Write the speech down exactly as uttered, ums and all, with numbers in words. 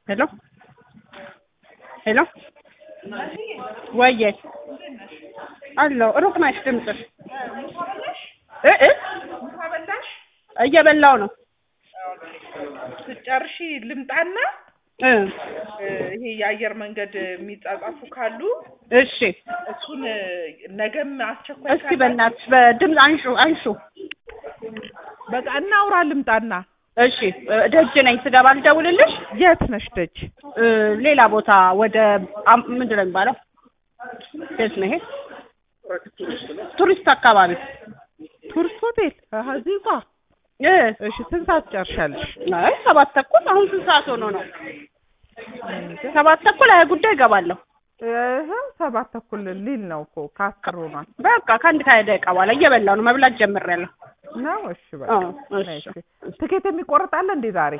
ሄሎ ሄሎ ወዬ አሎ ሩቅ ነሽ ድምፅሽ እ እ እየበላሁ ነው ስትጨርሺ ልምጣና እ ይሄ የአየር መንገድ የሚጻጻፉ ካሉ እሺ እሱን ነገም አስቸኳይ እስኪ በእናትሽ በድምፅ አንሹ አንሹ በቃ እናውራ ልምጣና እሺ ደጅ ነኝ ስገባ ልደውልልሽ የት ነሽ ደጅ ሌላ ቦታ ወደ ምንድን ነው የሚባለው የት ነው ይሄ ቱሪስት አካባቢ ቱሪስት ሆቴል እዚህ ጋር እ እሺ ስንት ሰዓት ጨርሻለሽ አይ ሰባት ተኩል አሁን ስንት ሰዓት ሆኖ ነው ሰባት ተኩል አይ ጉዳይ እገባለሁ እህ ሰባት ተኩል ሊል ነው እኮ ከአስር ሆኗል በቃ ከአንድ ከሀያ ደቂቃ በኋላ እየበላሁ ነው መብላት ጀምሬያለሁ ነው እሺ በቃ እሺ ትኬት የሚቆርጥ አለ እንዴ ዛሬ